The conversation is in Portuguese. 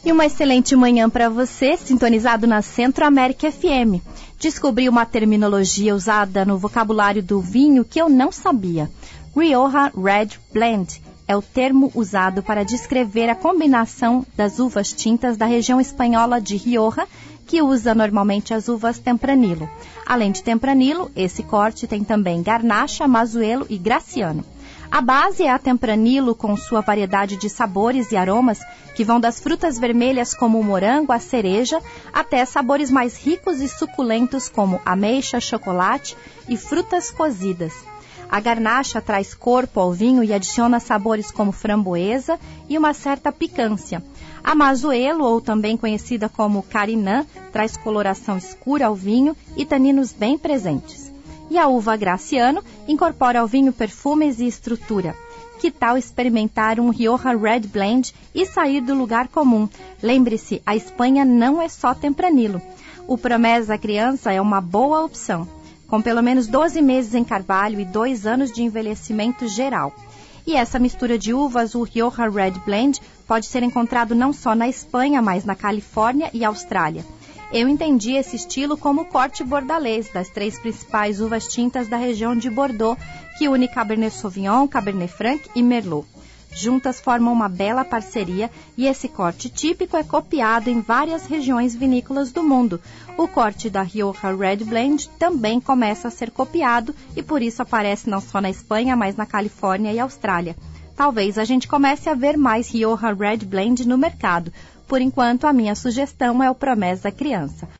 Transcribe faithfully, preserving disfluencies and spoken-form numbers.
E uma excelente manhã para você, sintonizado na Centro América F M. Descobri uma terminologia usada no vocabulário do vinho que eu não sabia. Rioja Red Blend é o termo usado para descrever a combinação das uvas tintas da região espanhola de Rioja, que usa normalmente as uvas Tempranillo. Além de Tempranillo, esse corte tem também Garnacha, Mazuelo e Graciano. A base é a Tempranillo, com sua variedade de sabores e aromas, que vão das frutas vermelhas como o morango, a cereja, até sabores mais ricos e suculentos como ameixa, chocolate e frutas cozidas. A Garnacha traz corpo ao vinho e adiciona sabores como framboesa e uma certa picância. A Mazuelo, ou também conhecida como Carinã, traz coloração escura ao vinho e taninos bem presentes. E a uva Graciano incorpora ao vinho perfumes e estrutura. Que tal experimentar um Rioja Red Blend e sair do lugar comum? Lembre-se, a Espanha não é só Tempranillo. O Promesa Criança é uma boa opção, com pelo menos doze meses em carvalho e dois anos de envelhecimento geral. E essa mistura de uvas, o Rioja Red Blend, pode ser encontrado não só na Espanha, mas na Califórnia e Austrália. Eu entendi esse estilo como o corte bordalês das três principais uvas tintas da região de Bordeaux, que une Cabernet Sauvignon, Cabernet Franc e Merlot. Juntas formam uma bela parceria e esse corte típico é copiado em várias regiões vinícolas do mundo. O corte da Rioja Red Blend também começa a ser copiado e por isso aparece não só na Espanha, mas na Califórnia e Austrália. Talvez a gente comece a ver mais Rioja Red Blend no mercado. Por enquanto, a minha sugestão é o Promesa Criança.